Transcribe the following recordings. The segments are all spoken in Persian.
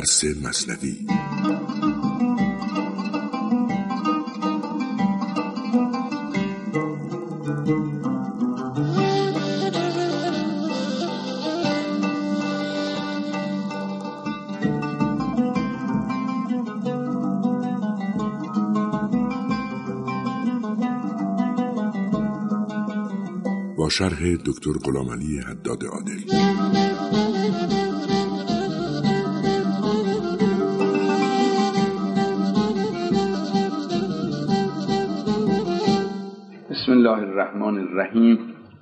درس مثنوی. با شرح دکتر غلامعلی حداد عادل. بسم الله الرحمن الرحیم.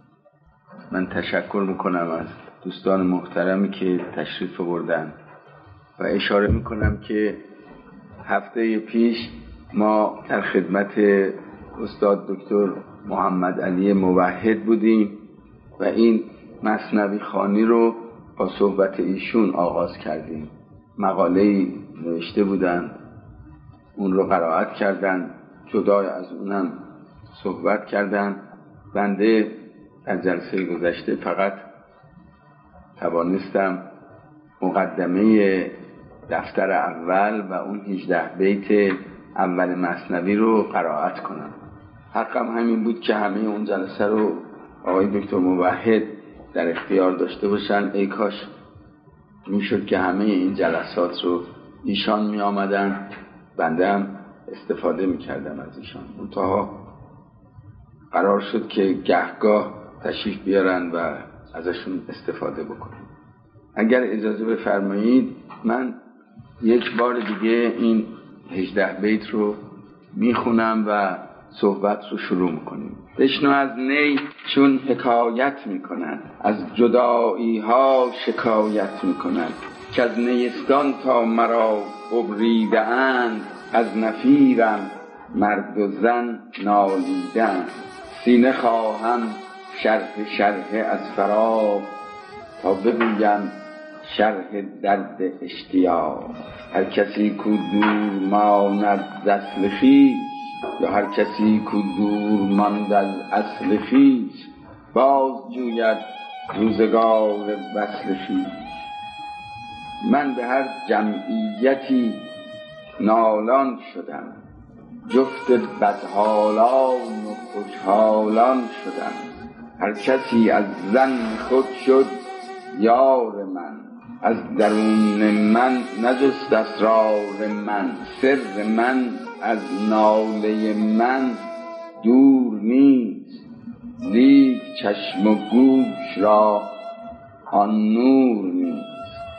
من تشکر میکنم از دوستان محترمی که تشریف آوردن و اشاره میکنم که هفته پیش ما در خدمت استاد دکتر محمد علی موحد بودیم و این مثنوی خوانی رو با صحبت ایشون آغاز کردیم. مقاله‌ای نوشته بودن، اون رو قرائت کردن، جدای از اونم صحبت کردن. بنده در جلسه گذشته فقط توانستم مقدمه دفتر اول و اون 18 بیت اول مثنوی رو قرائت کنم. حقم همین بود که همه اون جلسه رو آقای دکتر موحد در اختیار داشته باشن. ای کاش میشد که همه این جلسات رو ایشان می آمدن، بنده هم استفاده می کردم از ایشان. منتها قرار شد که گهگاه تشریف بیارن و ازشون استفاده بکنیم. اگر اجازه بفرمایید من یک بار دیگه این 18 بیت رو میخونم و صحبت رو شروع میکنیم. بشنو از نی چون حکایت میکنند، از جدایی ها شکایت میکنند، که از نیستان تا مرا ببریده اند، از نفیرم مرد و زن نالیدند. سینه خواهم شرح از فراق، تا بگویم شرح درد اشتیاق. هر کسی کو دور ماند ز اصل خویش، یا هر کسی کو دور ماند از اصل خویش، باز جوید روزگار وصل خویش. من به هر جمعیتی نالان شدم، جفت بدحالان و خوشحالان شدم. هر کسی از زن خود شد یار من، از درون من نجست اسرار من. سر من از ناله من دور نیست، لیک چشم و گوش را آن نور نیست.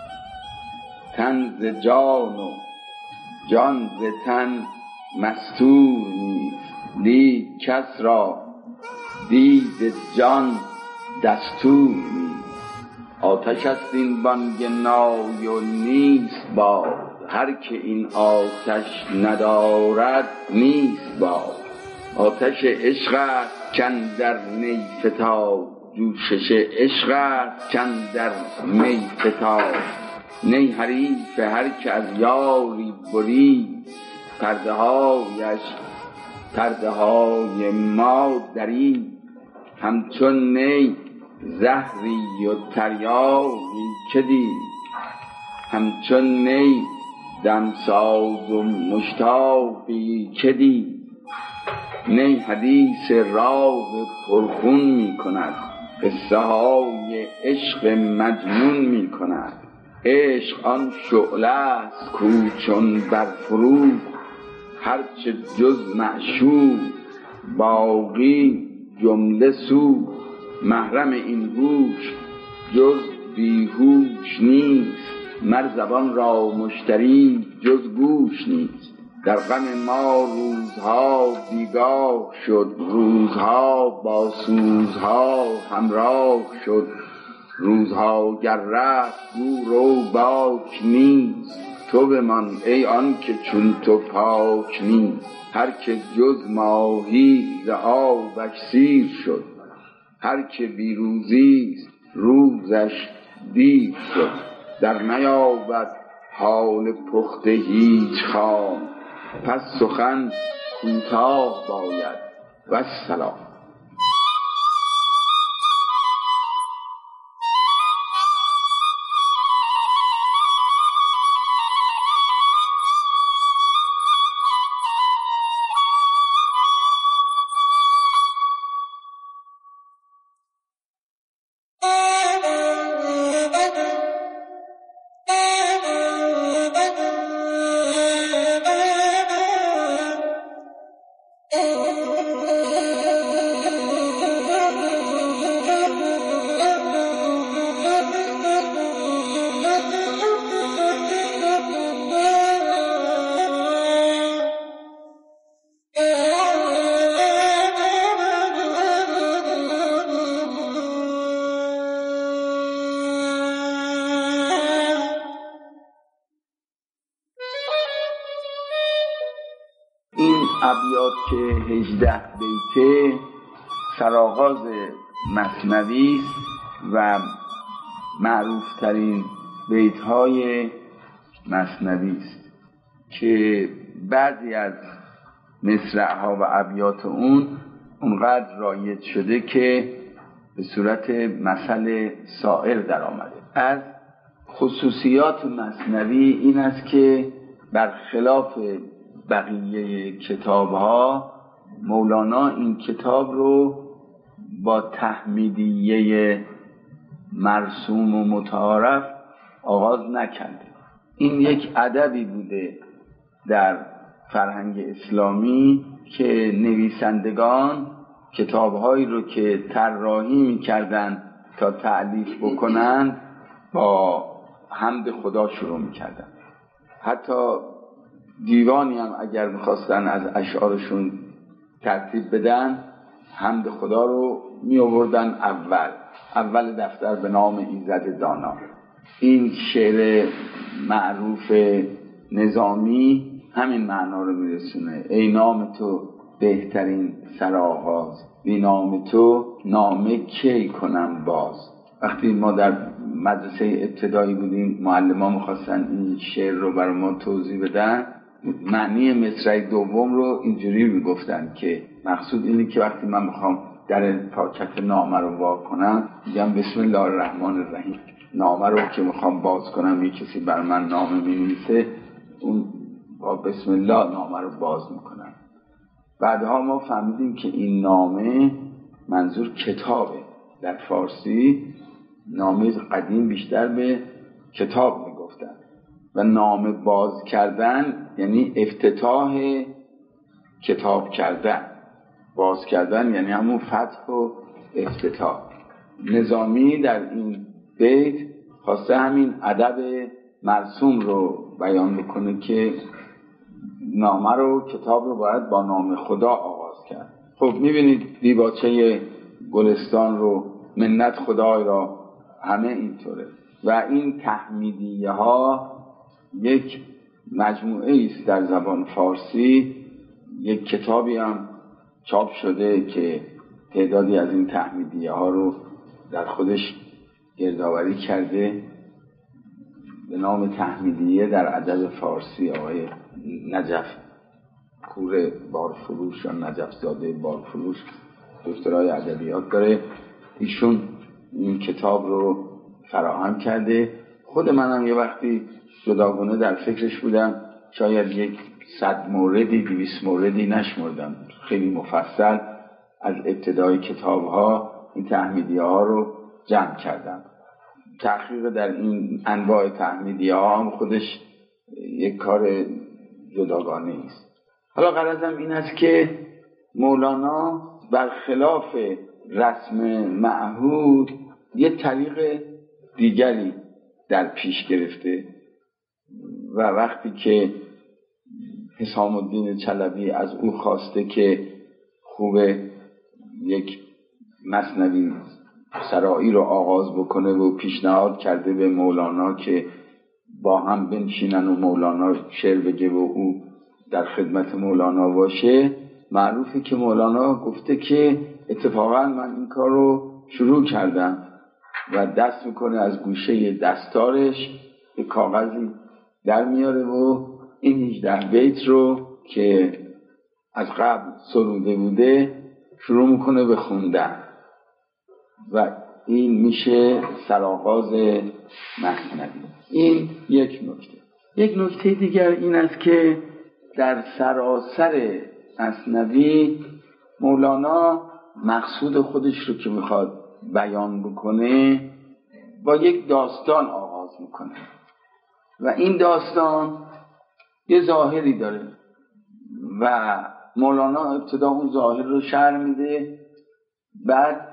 تن ز جان و جان ز تن مستور نیست، لیک کس را دید جان دستور نیست. آتش است این بانگ نای و نیست باد، هر که این آتش ندارد نیست باد. آتش عشق است کاندر نی فتاد، جوشش عشق است کاندر می فتاد. نی حریف هر که از یاری برید، پرده های ما درید. همچون نی زهری و تریاقی که دید، همچون نی دمساز و مشتاقی که دید. نی حدیث راه پرخون می کند، قصه های عشق مجنون می کند. عشق آن شعله است کو چون برفروخت، هرچه جز معشوق باقی جمله سوخت. محرم این هوش جز بیهوش نیست، مر زبان را مشتری جز گوش نیست. در غم ما روزها بیگاه شد، روزها با سوزها همراه شد. روزها گر رفت گو رو باک نیست، تو بمان ای آن که چون تو پاک نیست. هر که جز ماهی ز آبش سیر شد، هر که بی روزیست روزش دیر شد. در نیابد حال پخته هیچ خام، پس سخن کوتاه باید والسلام. ابیات که 18 بیته سرآغاز مثنوی و معروفترین بیت‌های مثنوی است که بعضی از مصرع‌ها و ابیات اونقدر رایج شده که به صورت مثل سائر در آمده. از خصوصیات مثنوی این است که برخلاف بقیه کتاب‌ها مولانا این کتاب رو با تحمیدیه مرسوم و متعارف آغاز نکرده. این یک ادبی بوده در فرهنگ اسلامی که نویسندگان کتاب‌هایی رو که طراحی می‌کردند تا تألیف بکنند با حمد خدا شروع می‌کردند. حتی دیوانی هم اگر می‌خواستن از اشعارشون ترتیب بدن حمد خدا رو می‌آوردن اول دفتر به نام ایزد دانا. این شعر معروف نظامی همین معنا رو میرسونه: ای نام تو بهترین سرآغاز، بی نام تو نامه کی کنم باز. وقتی ما در مدرسه ابتدایی بودیم معلم‌ها می‌خواستن این شعر رو برای ما توضیح بدن، معنی مصرع دوم رو اینجوری میگفتن که مقصود اینه که وقتی من میخوام در پاکت نامه رو وا کنم میگم بسم الله الرحمن الرحیم. نامه رو که میخوام باز کنم یک کسی بر من نامه می‌نویسه، اون با بسم الله نامه رو باز میکنم. بعدها ما فهمیدیم که این نامه منظور کتابه. در فارسی نامه قدیم بیشتر به کتاب میگفتن و نامه باز کردن یعنی افتتاح کتاب کردن. باز کردن یعنی همون فتح و افتتاح. نظامی در این بیت خواسته همین ادب مرسوم رو بیان بکنه که نامه رو، کتاب رو باید با نام خدا آغاز کرد. خب میبینید دیباچه گلستان رو، منت خدای را، همه اینطوره. و این تحمیدیه ها یک مجموعه است در زبان فارسی. یک کتابی هم چاپ شده که تعدادی از این تحمیدیه ها رو در خودش گردآوری کرده به نام تحمیدیه در ادب فارسی. آقای نجف پور بارفروش یا نجف زاده بارفروش دکترای ادبیات داره، ایشون این کتاب رو فراهم کرده. خود منم یه وقتی جداگانه در فکرش بودم، شاید 100 موردی 200 موردی نشمردم، خیلی مفصل از ابتدای کتاب ها این تحمیدیه ها رو جمع کردم. تحقیق در این انواع تحمیدیه ها هم خودش یک کار جداگانه است. حالا غرضم این است که مولانا برخلاف رسم معهود یه طریق دیگری در پیش گرفته و وقتی که حسام الدین چلبی از او خواسته که خوبه یک مثنوی سرایی رو آغاز بکنه و پیشنهاد کرده به مولانا که با هم بنشینن و مولانا شعر بگه و او در خدمت مولانا باشه، معروفه که مولانا گفته که اتفاقا من این کار رو شروع کردم و دست میکنه از گوشه دستارش به کاغذی در میاره و این 18 بیت رو که از قبل سروده بوده شروع میکنه به خوندن و این میشه سرآغاز مثنوی. این یک نکته. یک نکته دیگر این است که در سراسر مثنوی مولانا مقصود خودش رو که میخواد بیان بکنه با یک داستان آغاز میکنه و این داستان یه ظاهری داره و مولانا ابتدا اون ظاهر رو شرح میده، بعد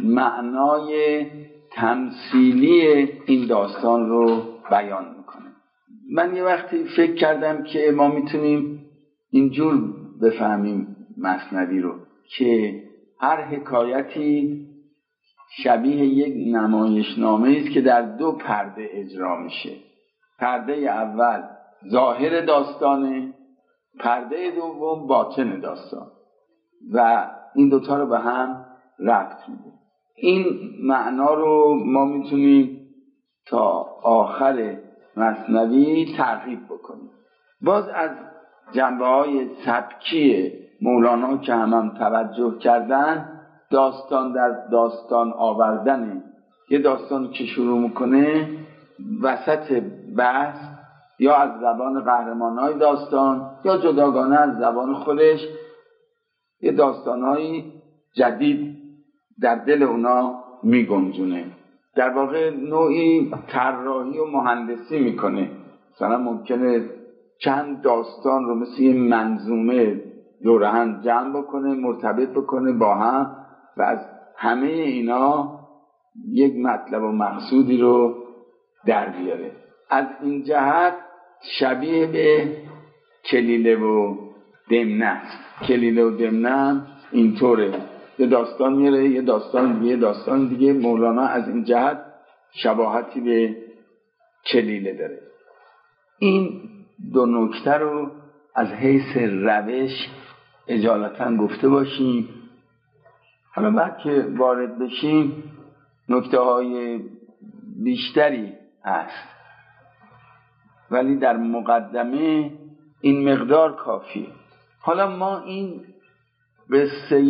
معنای تمثیلی این داستان رو بیان میکنه. من یه وقتی فکر کردم که ما میتونیم اینجور بفهمیم مثنوی رو که هر حکایتی شبیه یک نمایشنامه است که در 2 پرده اجرا میشه. پرده اول ظاهر داستانه پرده دوم باطن داستان و این دوتا رو به هم ربط میده. این معنا رو ما میتونیم تا آخر مثنوی تعقیب بکنیم. باز از جنبه‌های سبکی مولانا که هم توجه کردن، داستان در داستان آوردن. یه داستان که شروع میکنه وسط بحث یا از زبان قهرمانای داستان یا جداگانه از زبان خودش یه داستانهای جدید در دل اونا میگنجونه. در واقع نوعی طراحی و مهندسی میکنه. مثلا ممکنه چند داستان رو مثل یه منظومه دور هم جمع بکنه، مرتبط بکنه با هم و از همه اینا یک مطلب و مقصودی رو در بیاره. از این جهت شبیه به کلیله و دمنه است. کلیله و دمنه اینطوره، یه داستان میاره یه داستان دیگه، داستان دیگه. مولانا از این جهت شباهتی به کلیله داره. این دو نکته رو از حیث روش اجالتا گفته باشیم. حالا بعد که وارد بشیم نکته های بیشتری هست، ولی در مقدمه این مقدار کافیه. حالا ما این قصه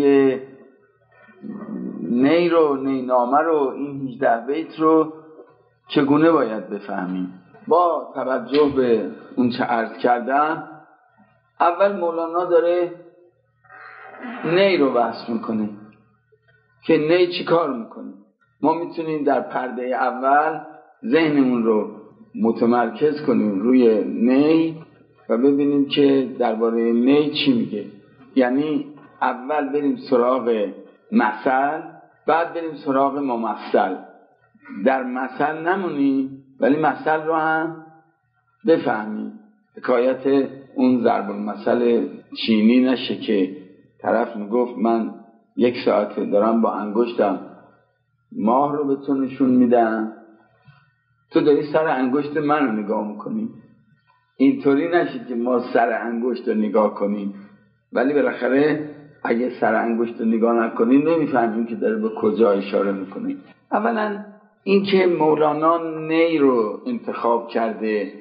نی رو، نینامه رو، این 18 بیت رو چگونه باید بفهمیم؟ با توجه به اون چه عرض کردم، اول مولانا داره نی رو بحث میکنه که نی چی کار میکنه. ما میتونیم در پرده اول ذهنمون رو متمرکز کنیم روی نی و ببینیم که درباره نی چی میگه. یعنی اول بریم سراغ مثل، بعد بریم سراغ ممثل. در مثل نمونیم ولی مثل رو هم بفهمیم. حکایت اون ضرب المثل چینی نشه که طرف میگفت من 1 ساعته دارم با انگشتم ماه رو به تو نشون میدم، تو داری سر انگشت من رو نگاه میکنی. اینطوری نشه که ما سر انگشت رو نگاه کنیم ولی بالاخره اگه سر انگشت رو نگاه نکنیم نمیفهمیم که داره به کجا اشاره میکنه. اولا این که مولانا نی رو انتخاب کرده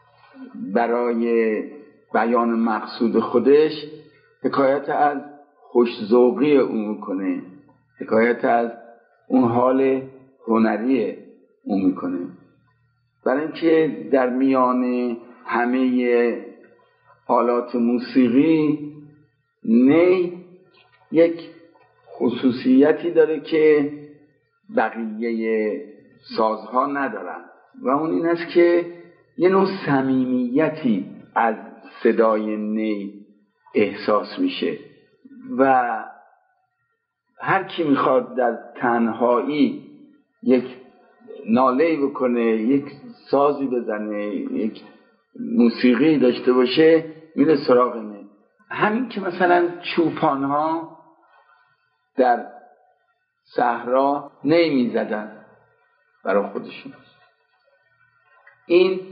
برای بیان مقصود خودش، حکایت از خوش‌ذوقی او میکنه، حکایت از اون حال هنری او میکنه. برای اینکه در میان همه حالات موسیقی نی یک خصوصیتی داره که بقیه سازها ندارن و اون این است که یه نوع صمیمیتی از صدای نی احساس میشه و هر کی میخواد در تنهایی یک ناله‌ای بکنه، یک سازی بزنه، یک موسیقی داشته باشه، میره سراغ نی. همین که مثلا چوپان‌ها در صحرا نی میزدن برای خودشون، این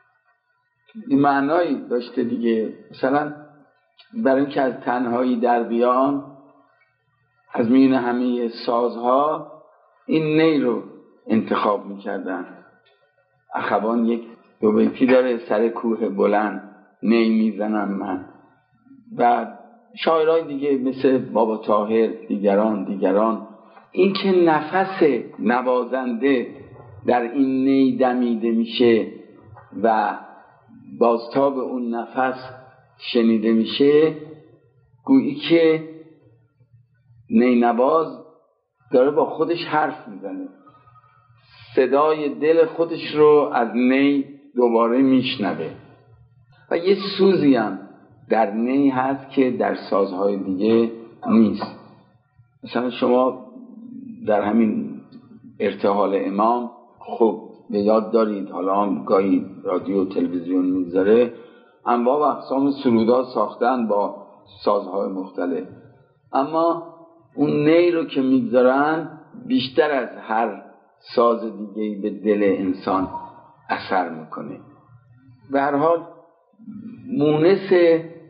معنایی داشته دیگه. مثلا برای اینکه از تنهایی در بیان از میان همه سازها این نی رو انتخاب میکردن. اخوان یک 2 بیتی داره: سر کوه بلند نی میزنم من. و شاعرای دیگه مثل بابا طاهر، دیگران. این که نفس نوازنده در این نی دمیده میشه و بازتاب اون نفس شنیده میشه، گویی که نی نواز داره با خودش حرف میزنه، صدای دل خودش رو از نی دوباره میشنوه. و یه سوزی هم در نی هست که در سازهای دیگه نیست. مثلا شما در همین ارتحال امام خب به یاد دارید، حالا هم گاهی رادیو و تلویزیون میگذاره، انواع و اقسام سرودها ساختن با سازهای مختلف، اما اون نی رو که میگذارن بیشتر از هر ساز دیگه‌ای به دل انسان اثر میکنه. به هر حال مونس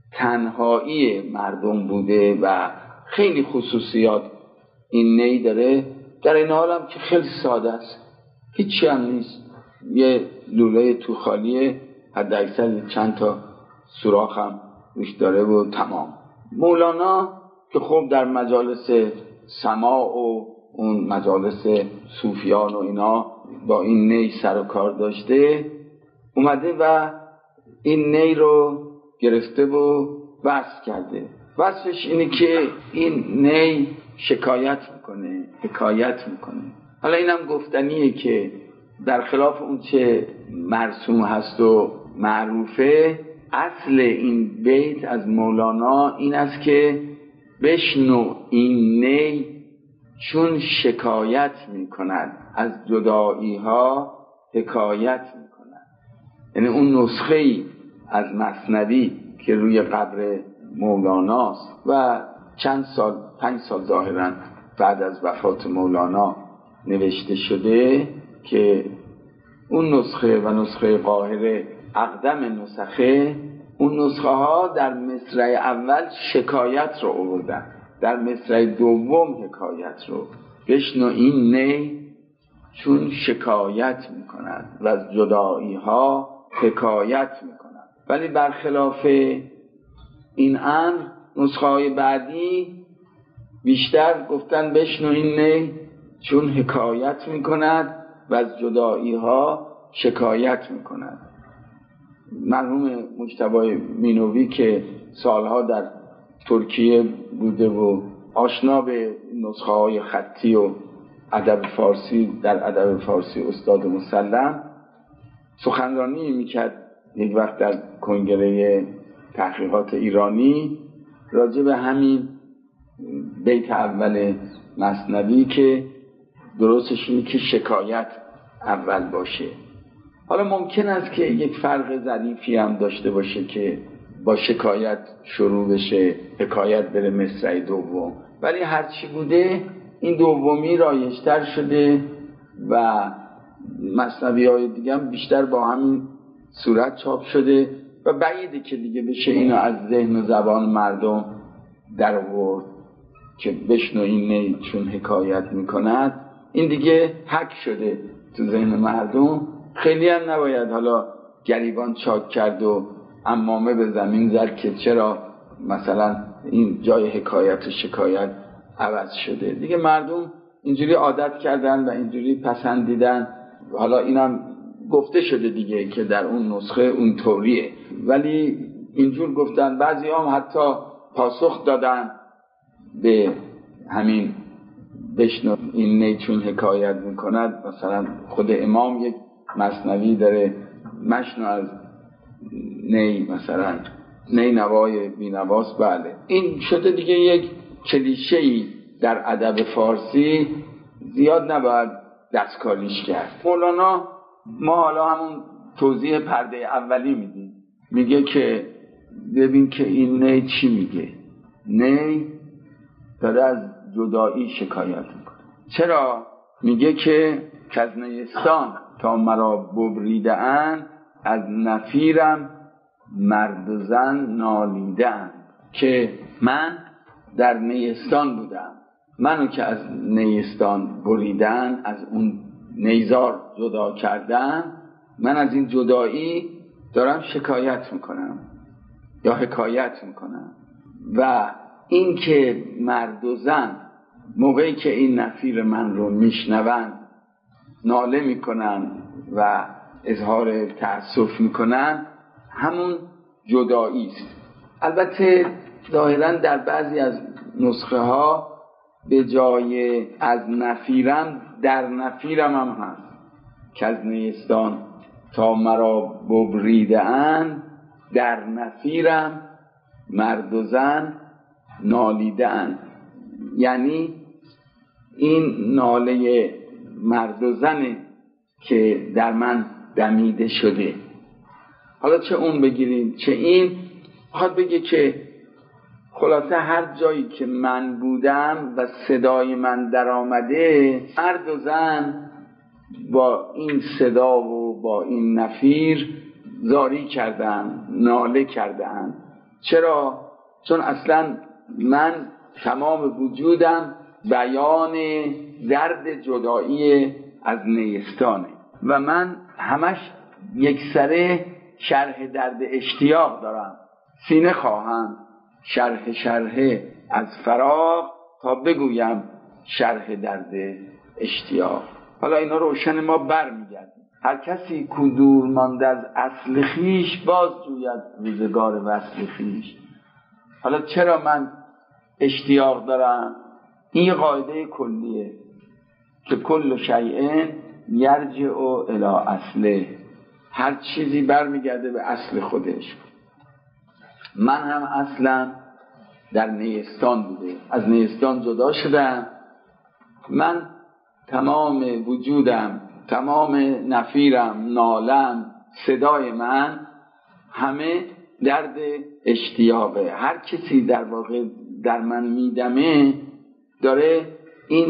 تنهایی مردم بوده و خیلی خصوصیات این نی داره. در این حال هم که خیلی ساده است، هیچی هم نیست، یه لوله تو خالیه، حد اکثر چند تا سوراخ هم روش داره و تمام. مولانا که خب در مجالس سماع و اون مجالس صوفیان و اینا با این نی سر و کار داشته، اومده و این نی رو گرفته و وصف کرده. وصفش اینه که این نی شکایت میکنه، حکایت میکنه. حالا اینم گفتنیه که در خلاف اون چه مرسوم هست و معروفه، اصل این بیت از مولانا این است که بشنو این نی چون شکایت میکند، از جدایی ها حکایت میکند. یعنی اون نسخه‌ای از مثنوی که روی قبر مولاناست و چند سال، 5 سال ظاهراً بعد از وفات مولانا نوشته شده، که اون نسخه و نسخه قاهره اقدم نسخه، اون نسخه ها در مصرع اول شکایت رو آوردن، در مصرع دوم حکایت رو. بشنو این نی چون شکایت میکند و از جدایی ها حکایت میکند. ولی برخلاف این امر نسخه های بعدی بیشتر گفتن بشنو این نی چون حکایت میکند و از جدایی ها شکایت میکند. مرحوم مجتبی مینوی که سالها در ترکیه بوده و آشنا به نسخه های خطی و ادب فارسی، در ادب فارسی استاد مسلم، سخنرانی میکرد یک وقت در کنگره تحقیقات ایرانی راجع به همین بیت اول مثنوی که درستش اینه که شکایت اول باشه. حالا ممکن است که یک فرق ظریفی هم داشته باشه که با شکایت شروع بشه، حکایت بره مصرع دوم، ولی هرچی بوده این دومی رایج‌تر شده و مثنوی های دیگه هم بیشتر با همین صورت چاپ شده و بعیده که دیگه بشه اینو از ذهن و زبان مردم در آورد که بشنو این نی چون حکایت میکند. این دیگه حک شده تو ذهن مردم، خیلی هم نباید حالا گریبان چاک کرد و عمامه به زمین زد که چرا مثلا این جای حکایت و شکایت عوض شده. دیگه مردم اینجوری عادت کردن و اینجوری پسندیدن. حالا اینم گفته شده دیگه که در اون نسخه اون طوریه، ولی اینجور گفتن. بعضی هم حتی پاسخ دادن به همین بشنو این نی چون حکایت میکند. مثلا خود امام یک مثنوی داره، مشنو از نی، مثلا نی نوای بی نواست. بله این شده دیگه یک کلیشه‌ای در ادب فارسی، زیاد نباید دستکاریش کرد. مولانا ما حالا همون توضیح پرده اولی میدیم، میگه که ببین که این نی چی میگه. نی داره از جدایی شکایت میکنه. چرا؟ میگه که از نیستان تا مرا ببریده اند، از نفیرم مرد و زن نالیده اند. که من در نیستان بودم، منو که از نیستان بریدن، از اون نیزار جدا کردن، من از این جدایی دارم شکایت میکنم یا حکایت میکنم. و این که مرد و زن موقعی که این نفیر من رو میشنون ناله میکنن و اظهار تأسف میکنن، همون جدایی است. البته ظاهرا در بعضی از نسخه ها به جای از نفیرم در نفیرم هم هست که از نیستان تا مرا ببریده اند، در نفیرم مرد و زن نالیده اند. یعنی این ناله مرد و زنه که در من دمیده شده. حالا چه اون بگیریم چه این، خواهد بگه که خلاصه هر جایی که من بودم و صدای من در آمده، مرد و زن با این صدا و با این نفیر زاری کردن، ناله کردن. چرا؟ چون اصلا من تمام وجودم بیان درد جدایی از نیستانه و من همش یکسره شرح درد اشتیاق دارم. سینه خواهم شرح از فراق تا بگویم شرح درد اشتیاق. حالا اینا روشن ما برمیگردیم. هر کسی کو دور مانده از اصل خویش باز جوید روزگار وصل خویش. حالا چرا من اشتیاق دارم؟ این قاعده کلیه که کل شیء یرجع الی اصله، هر چیزی برمیگرده به اصل خودش. من هم اصلا در نیستان بوده، از نیستان جدا شدم. من تمام وجودم، تمام نفیرم، نالم، صدای من همه درد اشتیاقه. هر کسی در واقع در من میدمه داره این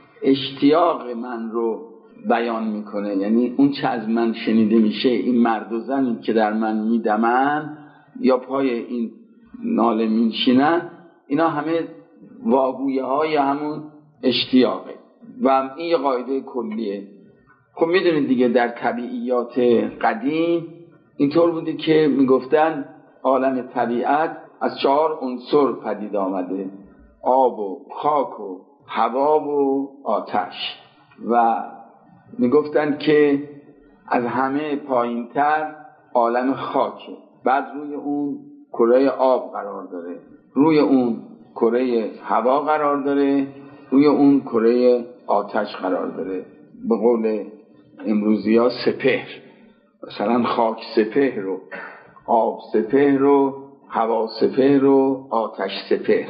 اشتیاق من رو بیان میکنه. یعنی اون چه از من شنیده میشه، این مرد و زنی که در من میدمن یا پای این ناله میشینن، اینا همه واگویه های همون اشتیاقه و این یه قاعده کلیه. خب میدونید دیگه در طبیعیات قدیم اینطور بوده که میگفتن عالم طبیعت از 4 عنصر پدید آمده: آب و خاک و هوا و آتش. و میگفتن که از همه پایینتر عالم خاکه، بعد روی اون کره آب قرار داره، روی اون کره هوا قرار داره، روی اون کره آتش قرار داره. به قول امروزی ها سپهر، مثلا خاک سپهر رو، آب سپهر رو، هوا سپهر رو، آتش سپهر.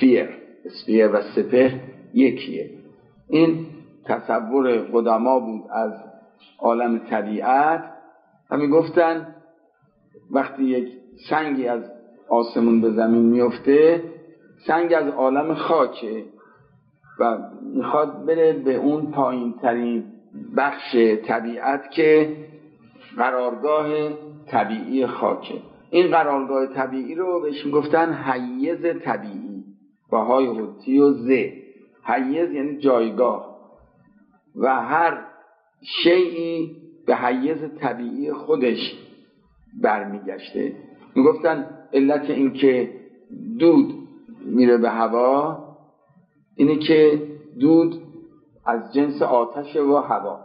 اسپیر و سپهر یکیه. این تصور قدما بود از عالم طبیعت. همین گفتن وقتی یک سنگی از آسمون به زمین میفته، سنگ از عالم خاکه و میخواد بره به اون پایین ترین بخش طبیعت که قرارگاه طبیعی خاکه. این قرارگاه طبیعی رو بهش میگفتن حیز طبیعی با های حتی و ز. حیز یعنی جایگاه و هر شیئی به حیز طبیعی خودش برمیگشته. میگفتن علت این که دود میره به هوا اینه که دود از جنس آتش و هوا،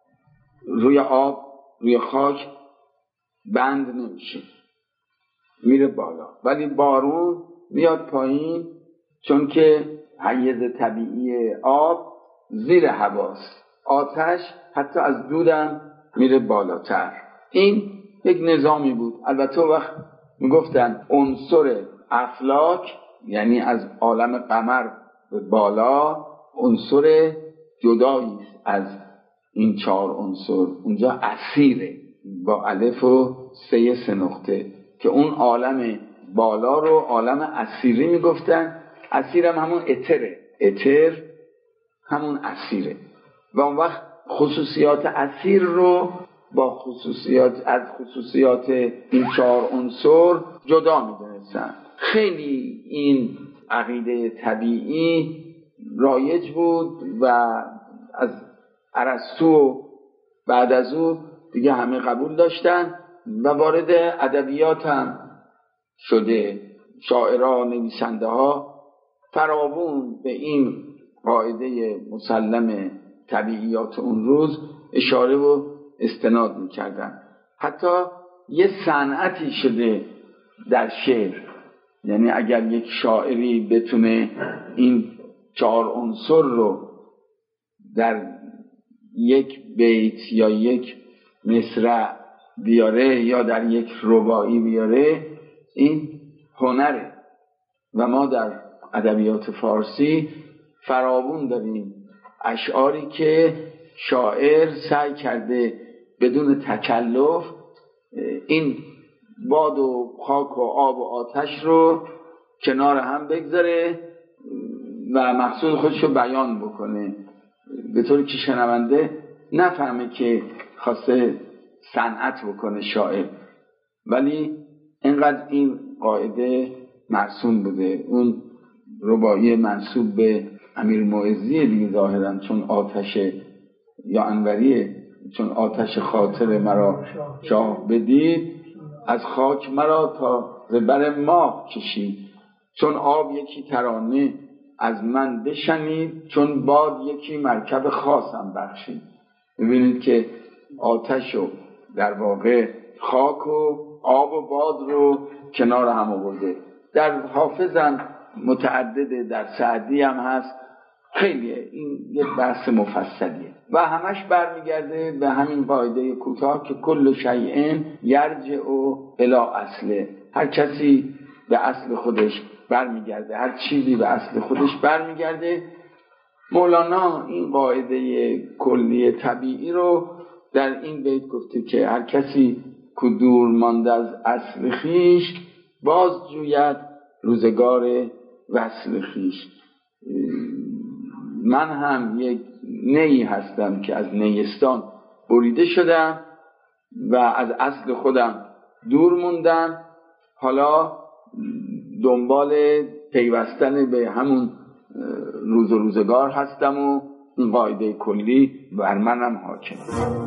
روی آب روی خاک بند نمیشه، میره بالا، ولی بارون میاد پایین چون که حیز طبیعی آب زیر هواست. آتش حتی از دودم میره بالاتر. این یک نظامی بود. البته وقت میگفتن عنصر افلاک یعنی از عالم قمر به بالا عنصر جدایی از این 4 عنصر، اونجا اسیره با الف و 3 نقطه، که اون عالم بالا رو عالم اسیری میگفتن. اسیر هم همون اتره، اتر همون اسیره. و اون وقت خصوصیات اسیر رو با خصوصیات این 4 عنصر جدا میدونستن. خیلی این عقیده طبیعی رایج بود و از ارسطو بعد از او دیگه همه قبول داشتن و وارد ادبیات هم شده. شاعران، نویسنده ها فراوون به این قاعده مسلم طبیعیات اون روز اشاره و استناد میکردن. حتی یه صنعتی شده در شعر. یعنی اگر یک شاعری بتونه این 4 عنصر رو در یک بیت یا یک مصرع بیاره یا در یک رباعی بیاره، این هنره. و ما در ادبیات فارسی فراوون داریم اشعاری که شاعر سعی کرده بدون تکلف این باد و خاک و آب و آتش رو کنار هم بگذاره و مقصود خودش رو بیان بکنه، به طوری که شنونده نفهمه که خواسته صنعت بکنه شاعر، ولی اینقدر این قاعده مرسوم بوده. اون رباعی منسوب به امیر معزی دیگه ظاهرا، چون آتش یا انوریه، چون آتش خاطر مرا شاه بدید، از خاک مرا تا زبر ماه کشید. چون آب یکی ترانه از من بشنید، چون باد یکی مرکب خاصم بخشید. ببینید که آتش و در واقع خاک و آب و باد رو کنار هم آورده. در حافظم متعدده، در سعدی هم هست، خیلیه. این یک بحث مفصلیه و همش برمیگرده به همین قاعده کوتاه که کل شیء یرجع الی اصله. هر کسی به اصل خودش برمیگرده، هر چیزی به اصل خودش برمیگرده. مولانا این قاعده کلی طبیعی رو در این بیت گفته که هر کسی که دور مانده از اصل خیش، باز جوید روزگار وصل خیش. من هم یک نیی هستم که از نیستان بریده شدم و از اصل خودم دور موندم، حالا دنبال پیوستن به همون روز و روزگار هستم و این قاعده کلی بر منم حاکم.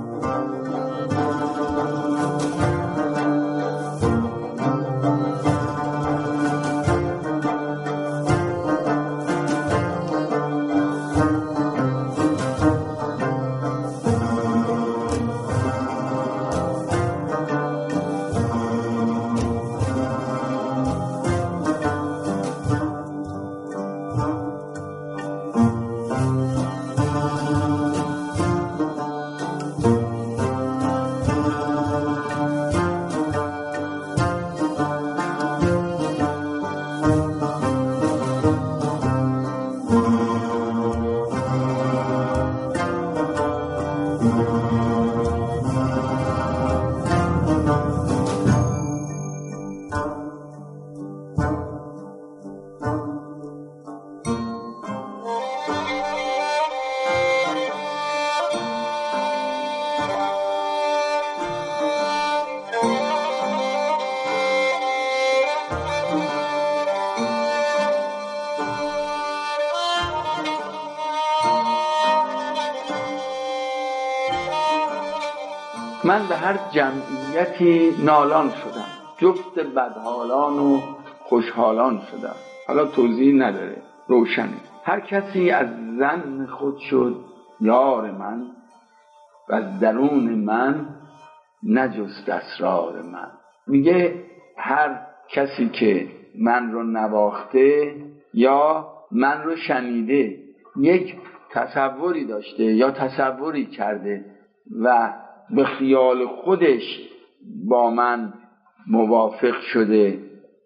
من به هر جمعیتی نالان شدم، جفت بدحالان و خوشحالان شدم. حالا توضیح نداره، روشنه. هر کسی از ظن خود شد یار من، و از درون من نجست اسرار من. میگه هر کسی که من رو نواخته یا من رو شنیده، یک تصوری داشته یا تصوری کرده و به خیال خودش با من موافق شده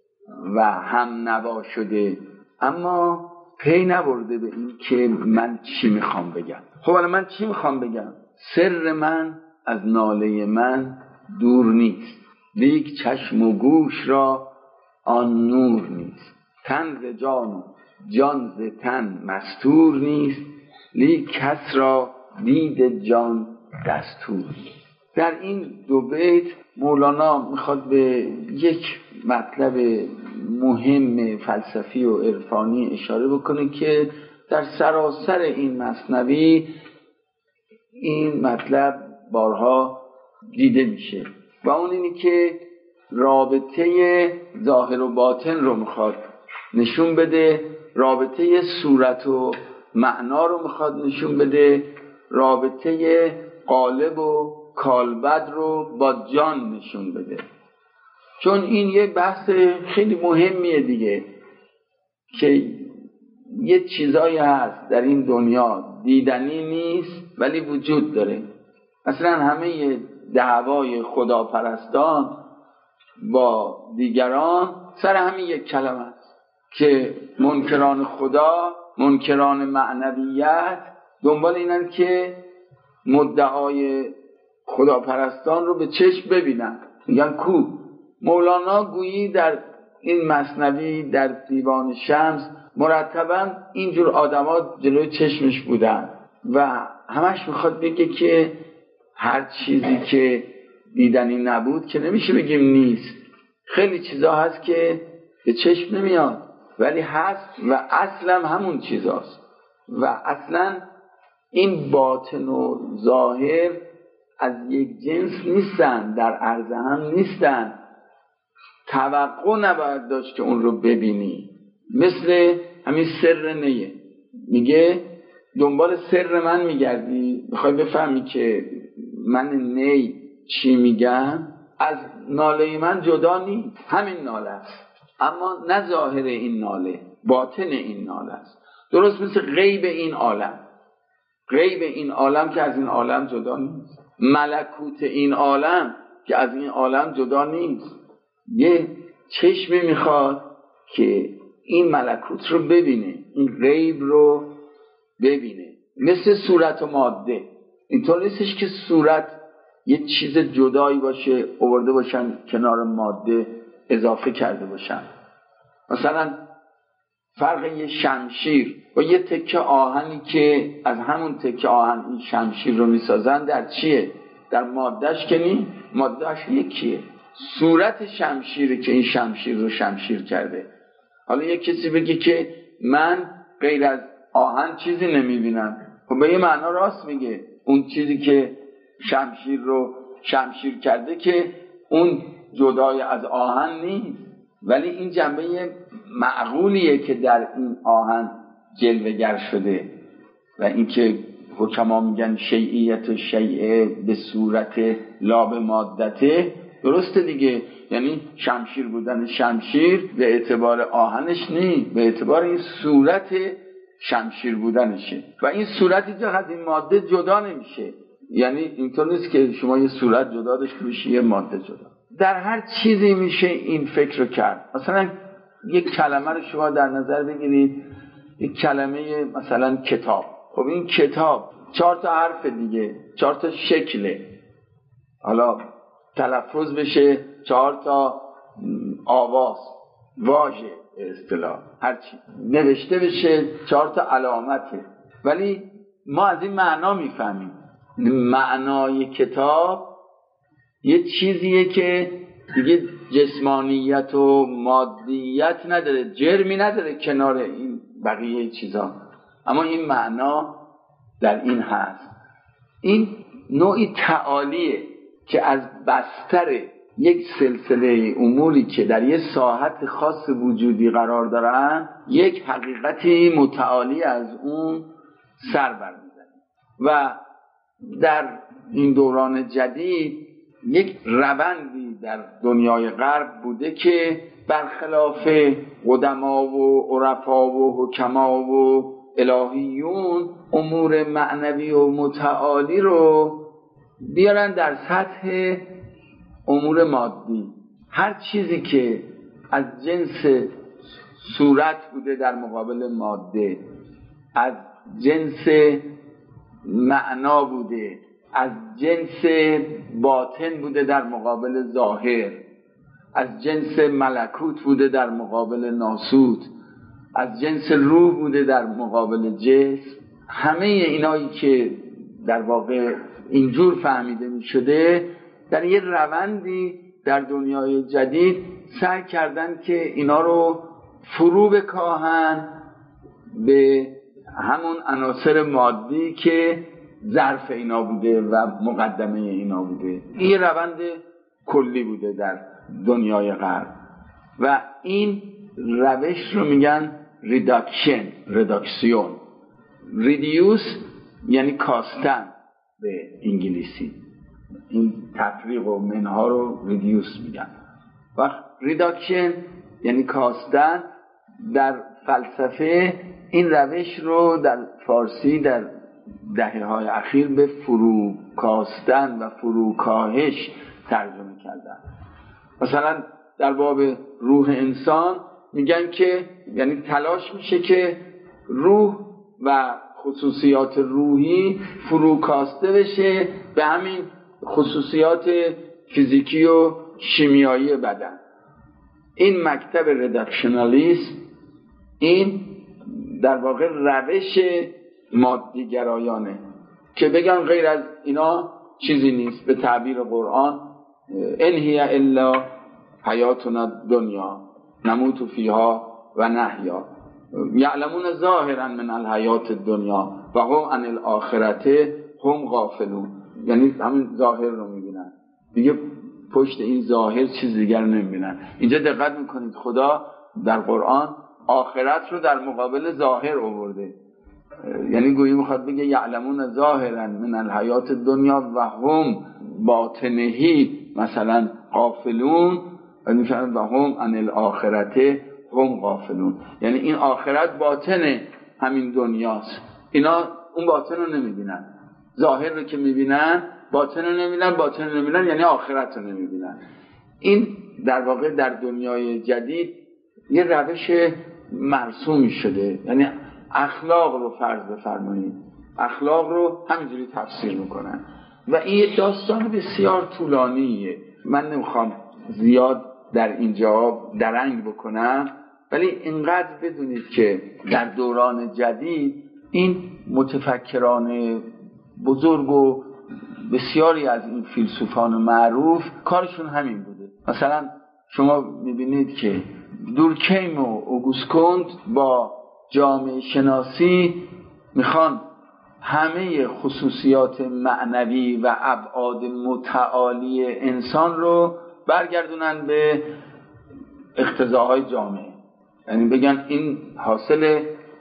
و هم نوا شده، اما پی نبرده به این که من چی میخوام بگم. خب الان من چی میخوام بگم؟ سر من از ناله من دور نیست، لیک چشم و گوش را آن نور نیست. تن ز جان و جان ز تن مستور نیست، لیک کس را دید جان دستور. در این دو بیت مولانا میخواد به یک مطلب مهم فلسفی و عرفانی اشاره بکنه که در سراسر این مثنوی این مطلب بارها دیده میشه و اون اینی که رابطه ظاهر و باطن رو میخواد نشون بده، رابطه صورت و معنا رو میخواد نشون بده، رابطه قالب و کالبد رو با جان نشون بده. چون این یه بحث خیلی مهمیه دیگه، که یه چیزایی هست در این دنیا دیدنی نیست ولی وجود داره. مثلا همه دعوای خداپرستان با دیگران سر همین یک کلمه است که منکران خدا، منکران معنویت دنبال اینن که مدعای خداپرستان رو به چشم ببینن، میگن کو. مولانا گویی در این مثنوی در دیوان شمس مرتباً اینجور آدما جلوی چشمش بودن و همش میخواد بگه که هر چیزی که دیدنی نبود که نمیشه بگیم نیست، خیلی چیزا هست که به چشم نمیاد ولی هست و اصلا همون چیزاست و اصلا این باطن و ظاهر از یک جنس نیستن، در عرض هم نیستن. توقع نباید داشت که اون رو ببینی. مثل همین سر نیه، میگه دنبال سر من میگردی، میخوای بفهمی که من نی چی میگم، از ناله من جدا نیست، همین ناله است، اما نه ظاهر این ناله، باطن این ناله است. درست مثل غیب این عالم، غیب این عالم که از این عالم جدا نیست، ملکوت این عالم که از این عالم جدا نیست. یه چشمی میخواد که این ملکوت رو ببینه، این غیب رو ببینه. مثل صورت و ماده، اینطور نیستش که صورت یه چیز جدایی باشه آورده باشن کنار ماده اضافه کرده باشن. مثلا فرق یه شمشیر با یه تکه آهنی که از همون تکه آهن این شمشیر رو میسازن در چیه؟ در مادهش که نی؟ مادهش یکیه. صورت شمشیره که این شمشیر رو شمشیر کرده. حالا یک کسی بگه که من غیر از آهن چیزی نمیبینم، خب به یه معنا راست میگه. اون چیزی که شمشیر رو شمشیر کرده که اون جدای از آهن نیست، ولی این جنبه معقولیه که در این آهن جلوه‌گر شده. و اینکه حکما میگن شیعیت و شیعه به صورت لا به مادته، درسته دیگه، یعنی شمشیر بودن شمشیر به اعتبار آهنش نیست، به اعتبار این صورت شمشیر بودنشه. و این صورتی که از این ماده جدا نمیشه، یعنی اینطور نیست که شما یه صورت جدا داشته باشی یه ماده جدا. در هر چیزی میشه این فکر رو کرد. مثلا یک کلمه رو شما در نظر بگیرید، یک کلمه مثلا کتاب. خب این کتاب 4 تا حرف دیگه، 4 تا شکله، حالا تلفظ بشه 4 تا آواز، واژه اصطلاح، هرچی نوشته بشه 4 تا علامته. ولی ما از این معنا میفهمیم معنای کتاب یه چیزیه که دیگه جسمانیت و مادیت نداره، جرمی نداره کنار این بقیه چیزا، اما این معنا در این هست. این نوعی تعالیه که از بستر یک سلسله اموری که در یک ساحت خاص وجودی قرار دارن یک حقیقتی متعالی از اون سر برمی‌زنه. و در این دوران جدید یک روندی در دنیای غرب بوده که برخلاف قدما و عرفا و حکما و الهیون امور معنوی و متعالی رو بیارن در سطح امور مادی. هر چیزی که از جنس صورت بوده در مقابل ماده، از جنس معنا بوده، از جنس باطن بوده در مقابل ظاهر، از جنس ملکوت بوده در مقابل ناسوت، از جنس روح بوده در مقابل جسم، همه اینایی که در واقع اینجور فهمیده می شده در یه روندی در دنیای جدید سعی کردن که اینا رو فرو بکاهن به همون عناصر مادی که ظرف اینا بوده و مقدمه اینا بوده. این یه روند کلی بوده در دنیای غرب و این روش رو میگن ریداکسیون. ریدیوس یعنی کاستن به انگلیسی، این تفریق و منها رو ریدیوس میگن. و ریداکشن یعنی کاستن. در فلسفه این روش رو در فارسی در دهه‌های اخیر به فرو کاستن و فرو کاهش ترجمه کردن. مثلا در باب روح انسان میگن که یعنی تلاش میشه که روح و خصوصیات روحی فروکاسته بشه به همین خصوصیات فیزیکی و شیمیایی بدن. این مکتب ریداکشنالیسم این در واقع روش مادیگرایانه که بگن غیر از اینا چیزی نیست. به تعبیر قرآن ان هی الا حیاتنا دنیا نموت فیها و نحیا یعلمون ظاهرا من الحیات الدنیا و هم عن الاخرته هم غافلون. یعنی همین ظاهر رو میبینن، دیگه پشت این ظاهر چیز دیگر نمیبینن. اینجا دقت میکنید خدا در قرآن آخرت رو در مقابل ظاهر آورده، یعنی گویی میخواد بگه یعلمون ظاهرا من الحیات الدنیا و هم باطنهی مثلا غافلون و هم عن الاخرته هم غافلون. یعنی این آخرت باطن همین دنیاست، اینا اون باطن رو نمیبینن، ظاهر رو که میبینن باطن رو نمیبینن، باطن رو نمیبینن یعنی آخرت رو نمیبینن. این در واقع در دنیای جدید یه روش مرسومی شده، یعنی اخلاق رو فرض بفرمایید، اخلاق رو همینجوری تفسیر میکنن و این داستان بسیار طولانیه. من نمیخوام زیاد در اینجا درنگ بکنم، ولی اینقدر بدونید که در دوران جدید این متفکران بزرگ و بسیاری از این فیلسوفان معروف کارشون همین بوده. مثلا شما میبینید که دورکیم و اوگوست کونت با جامعه شناسی میخوان همه خصوصیات معنوی و ابعاد متعالی انسان رو برگردونن به اقتضاهای جامعه، یعنی بگن این حاصل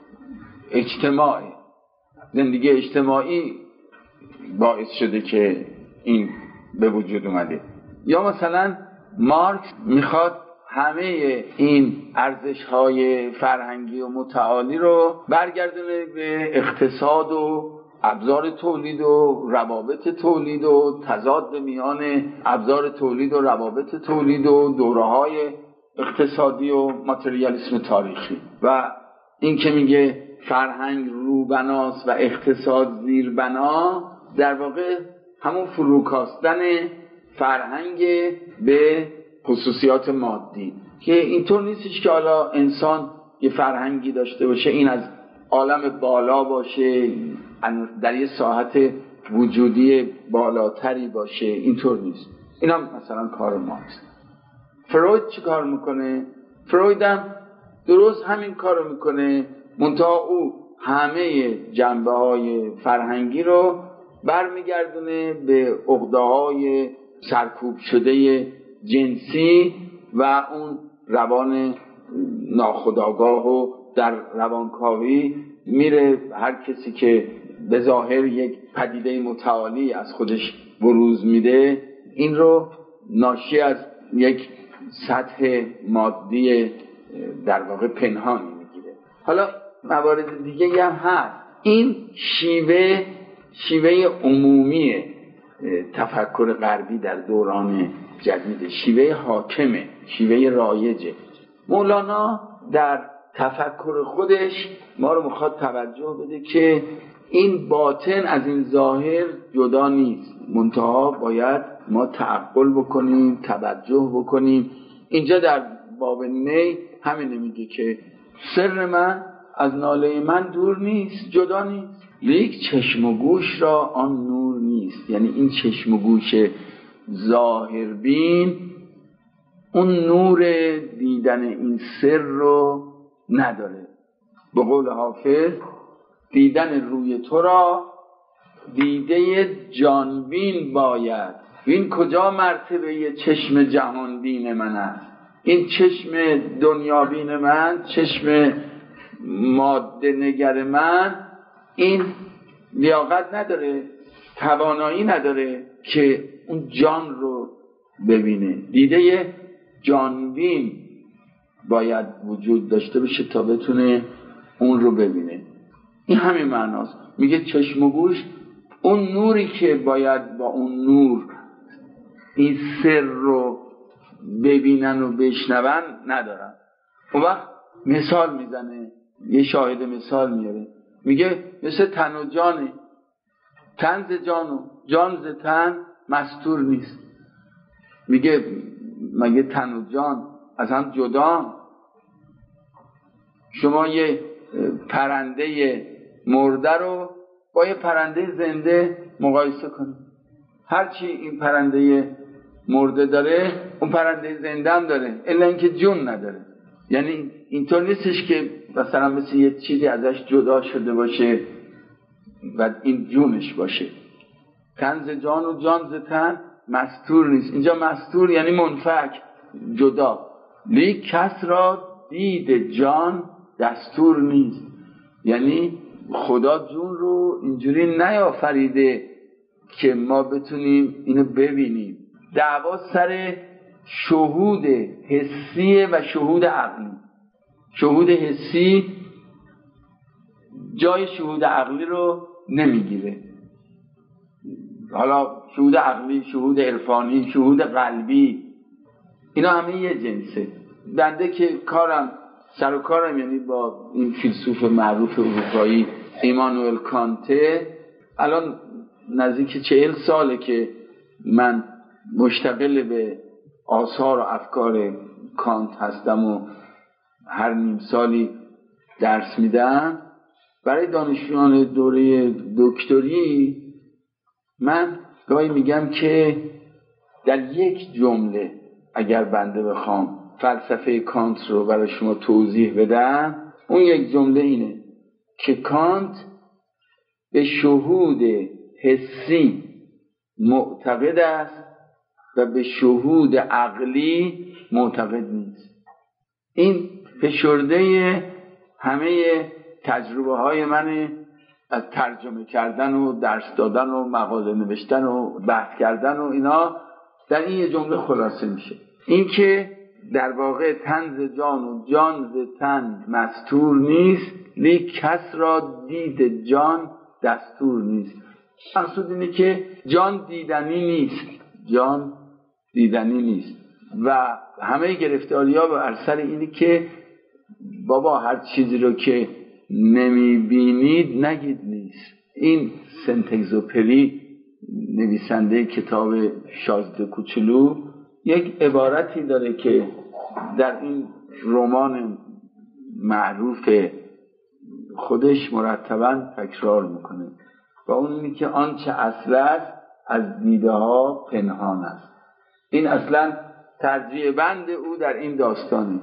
اجتماعی، زندگی اجتماعی باعث شده که این به وجود اومده. یا مثلا مارکس میخواد همه این ارزش‌های فرهنگی و متعالی رو برگردونه به اقتصاد و ابزار تولید و روابط تولید و تضاد میان ابزار تولید و روابط تولید و دوره‌های اقتصادی و ماتریالیسم تاریخی. و این که میگه فرهنگ روبناست و اقتصاد زیربنا، در واقع همون فروکاستن فرهنگ به خصوصیات مادی، که اینطور نیستش که حالا انسان یه فرهنگی داشته باشه این از عالم بالا باشه، در یه ساحت وجودی بالاتری باشه، اینطور نیست. اینا مثلا کار ماست. فروید چی کار میکنه؟ فروید هم درست همین کارو میکنه، منتها او همه جنبه‌های فرهنگی رو برمیگردونه به عقده‌های سرکوب شده جنسی و اون روان ناخودآگاه و در روانکاوی میره هر کسی که به ظاهر یک پدیده متعالی از خودش بروز میده این رو ناشی از یک سطح مادی در واقع پنهانی میگیره. حالا موارد دیگه هم هست. این شیوه عمومی تفکر غربی در دوران جدید، شیوه حاکمه، شیوه رایجه. مولانا در تفکر خودش ما رو میخواد توجه بده که این باطن از این ظاهر جدا نیست، منتها باید ما تعقل بکنیم، توجه بکنیم. اینجا در باب نی همینه میگه که سر من از ناله من دور نیست، جدا نیست، لیک چشم و گوش را آن نور نیست. یعنی این چشم و گوش ظاهر بین اون نور دیدن این سر رو نداره. به قول حافظ دیدن روی تو را دیده جانبین باید، این کجا مرتبه چشم جهانبین من است. این چشم دنیابین من، چشم ماده نگر من، این لیاقت نداره، توانایی نداره که اون جان رو ببینه. دیده جانبین باید وجود داشته باشه تا بتونه اون رو ببینه. این همین معناست. میگه چشم و گوش اون نوری که باید با اون نور این سر رو ببینن و بشنون ندارن. اون وقت مثال میزنه، یه شاهد مثال میاره، میگه مثل تن و جانه، تن ز جان و جان ز تن مستور نیست. میگه مگه تن و جان از هم جدا؟ شما یه پرنده مرده رو با یه پرنده زنده مقایسه کنید، هرچی این پرنده مرده داره اون پرنده زنده هم داره، الا اینکه جون نداره. یعنی اینطور نیستش که مثلا مثل یه چیزی ازش جدا شده باشه و این جونش باشه. تن ز جان و جان ز تن مستور نیست. اینجا مستور یعنی منفک، جدا. لیک کس را دید جان دستور نیست. یعنی خدا جون رو اینجوری نیافریده که ما بتونیم اینو ببینیم. دعوا سر شهود حسی و شهود عقلی. شهود حسی جای شهود عقلی رو نمیگیره. حالا شهود عقلی، شهود عرفانی، شهود قلبی، اینا همه یه جنسه. بنده که سر و کارم یعنی با این فیلسوف معروف اروپایی ایمانوئل کانته، الان نزدیک 40 ساله که من مشتغل به آثار و افکار کانت هستم و هر نیم سالی درس میدم. برای دانشجویان دوره دکتری من گاهی میگم که در یک جمله اگر بنده بخوام فلسفه کانت رو برای شما توضیح بدم، اون یک جمله اینه که کانت به شهود حسی معتقد است و به شهود عقلی معتقد نیست. این فشرده همه تجربه های من از ترجمه کردن و درس دادن و مقاله نوشتن و بحث کردن و اینا در این یه جمله خلاصه میشه. این که در واقع تن ز جان و جان ز تن مستور نیست، لیک کس را دید جان دستور نیست. مقصود اینه که جان دیدنی نیست، جان دیدنی نیست و همه گرفتاری ها بر سر اینه که بابا هر چیزی رو که نمیبینید نگید نیست. این سنت اگزوپری نویسنده کتاب شازده کوچولو یک عبارتی داره که در این رمان معروف خودش مرتباً تکرار میکنه و اون اینه که آنچه اصل است از دیده ها پنهان است. این اصلا ترجیح بند او در این داستانه.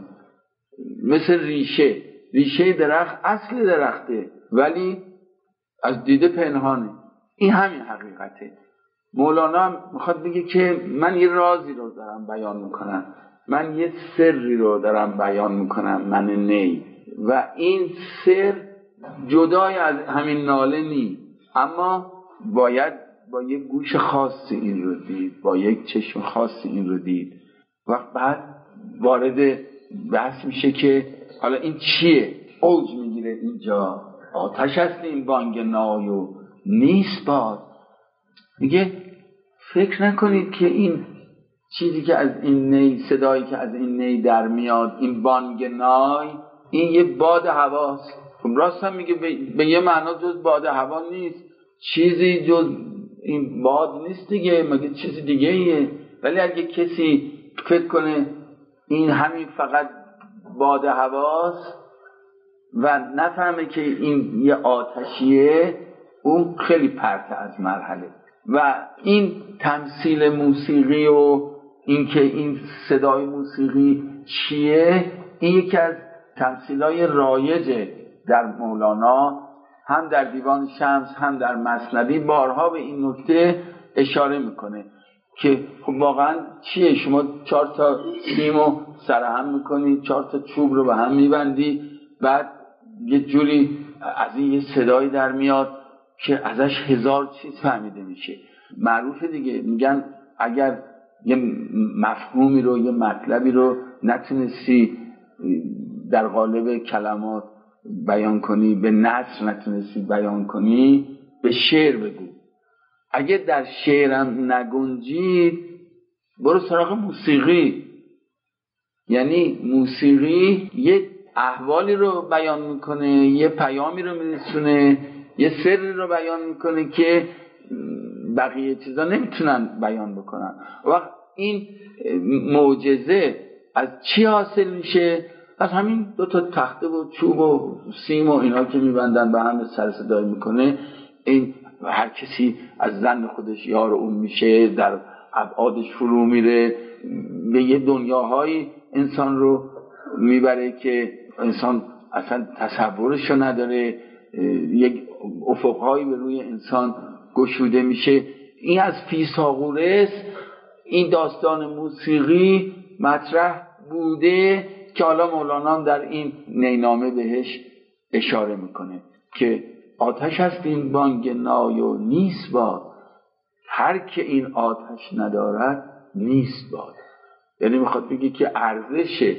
مثل ریشه درخت اصل درخته ولی از دیده پنهانه. این همین حقیقته. مولانا میخواد بگه که من یه رازی رو دارم بیان میکنم، من یه سری رو دارم بیان میکنم، من نی، و این سر جدای از همین ناله نی، اما باید با یک گوش خاصی این رو دید، با یک چشم خاصی این رو دید و بعد وارد بحث میشه که حالا این چیه؟ اوج میگیره اینجا. آتش است این بانگ نای و نیست باد. میگه فکر نکنید که این چیزی که از این نی، صدایی که از این نی در میاد، این بانگ نای، این یه باد هواست. راست هم میگه به یه معنا جز باد هوا نیست، چیزی جز این باد نیست دیگه، مگه چیز دیگه ایه. ولی اگه کسی فکر کنه این همین فقط باد هواست و نفهمه که این یه آتشیه، اون خیلی پرت از مرحله. و این تمثیل موسیقی و این که این صدای موسیقی چیه، این یکی از تمثیلای رایج در مولانا، هم در دیوان شمس هم در مثنوی بارها به این نکته اشاره میکنه که خب واقعا چیه؟ شما 4 تا سیمو سرهم میکنی، 4 تا چوب رو به هم میبندی، بعد یه جوری از این یه صدایی در میاد که ازش 1000 چیز فهمیده میشه. معروفه دیگه، میگن اگر یه مفهومی رو، یه مطلبی رو نتونستی در قالب کلمات بیان کنی، به نثر نتونستی بیان کنی، به شعر بگو. اگه در شعرم نگنجید برو سراغ موسیقی. یعنی موسیقی یه احوالی رو بیان میکنه، یه پیامی رو میرسونه، یه سری رو بیان میکنه که بقیه چیزا نمیتونن بیان بکنن. و این معجزه از چی حاصل میشه؟ از همین 2 تا تخته و چوب و سیم و اینا که میبندن به هم سر صدایی میکنه. این هر کسی از زن خودش یار اون میشه، در ابعادش فرو میره، به یه دنیاهای انسان رو میبره که انسان اصلا تصورشو نداره، یک افقهایی به روی انسان گشوده میشه. این از فیثاغورس این داستان موسیقی مطرح بوده که حالا مولانا در این نینامه بهش اشاره میکنه که آتش است این بانگ نای و نیست باد، هر که این آتش ندارد نیست باد. یعنی میخواد بگه که ارزش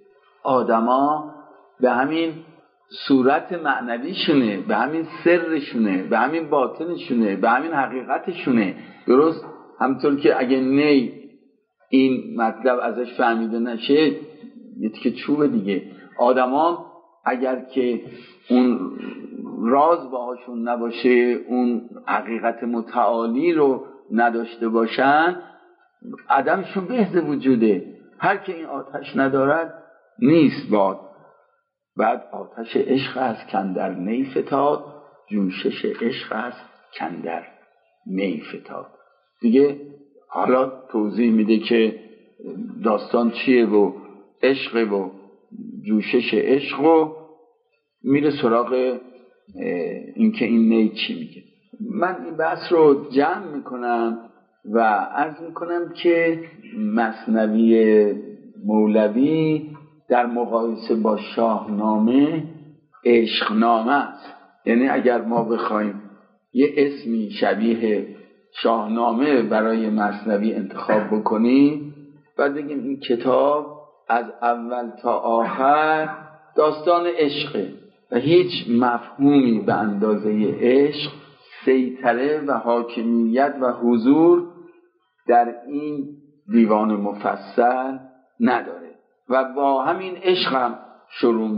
آدما به همین صورت معنویشونه، به همین سرشونه، به همین باطنشونه، به همین حقیقتشونه. درست همونطور که اگه نی این مطلب ازش فهمیده نشه یه تیکه چوبه دیگه. آدما اگر که اون راز باهاشون نباشه، اون حقیقت متعالی رو نداشته باشن، عدمشون بهز وجوده. هر که این آتش ندارد نیست باد. بعد آتش عشق است کاندر نی فتاد، جوشش عشق است کاندر می فتاد. دیگه حالا توضیح میده که داستان چیه و عشق و جوشش عشق و میره سراغ این که این نی چی میگه. من این بحث رو جمع میکنم و عرض میکنم که مثنوی مولوی در مقایسه با شاهنامه عشقنامه است. یعنی اگر ما بخوایم یه اسمی شبیه شاهنامه برای مثنوی انتخاب بکنیم، بعد بگیم این کتاب از اول تا آخر داستان عشقه و هیچ مفهومی به اندازه عشق سیطره و حاکمیت و حضور در این دیوان مفصل نداره و با همین عشق هم شروع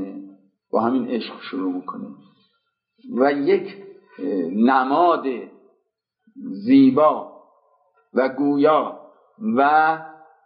میکنه و یک نماد زیبا و گویا و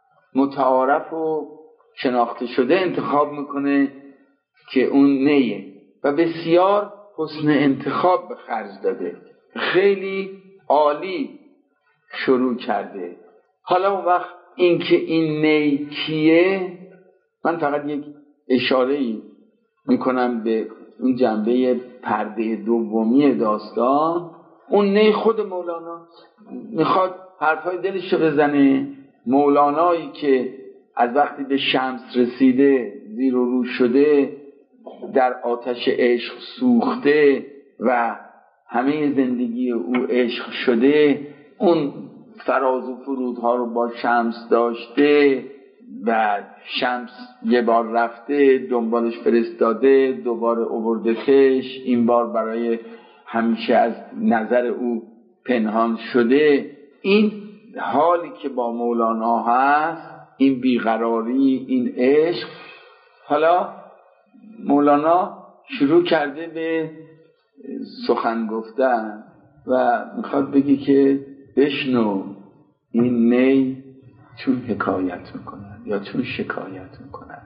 متعارف و شناخته شده انتخاب میکنه که اون نیه و بسیار حسن انتخاب به خرج داده، خیلی عالی شروع کرده. حالا اون وقت این که این نی کیه، من فقط یک اشاره‌ای میکنم به اون جنبه پرده دومی داستان. اون نی خود مولاناست، میخواد حرفای دلش رو بزنه. مولانایی که از وقتی به شمس رسیده زیر و رو شده، در آتش عشق سوخته و همه زندگی او عشق شده، اون فراز و فرودها رو با شمس داشته و شمس یه بار رفته دنبالش فرستاده، دوباره آوردتش، این بار برای همیشه از نظر او پنهان شده. این حالی که با مولانا هست، این بیقراری، این عشق، حالا مولانا شروع کرده به سخن گفتن و میخواد بگی که بشنو این نی چون حکایت میکنن یا چون شکایت میکنن،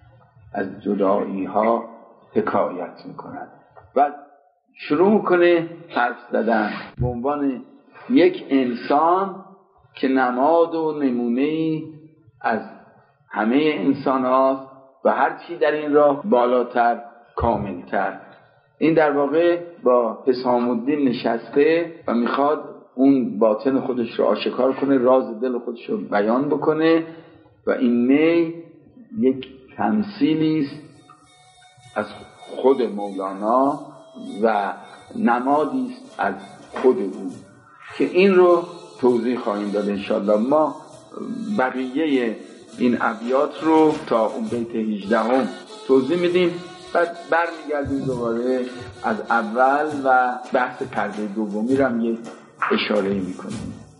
از جدایی ها حکایت میکنن و شروع میکنه حرف زدن به عنوان یک انسان که نماد و نمونه‌ای از همه انسان هاست و هر چی در این راه بالاتر، کاملتر. این در واقع با حسام الدین نشسته و میخواد اون باطن خودش رو آشکار کنه، راز دل خودش رو بیان بکنه و این نی یک تمثیلی است از خود مولانا و نمادی است از خود او که این رو توضیح خواهیم داد انشاءالله. ما بقیه این ابیات رو تا اون بیت 18 توضیح میدیم، بعد برمیگردیم دوباره از اول و بحث پرده دومی رو هم یک اشاره میکنیم.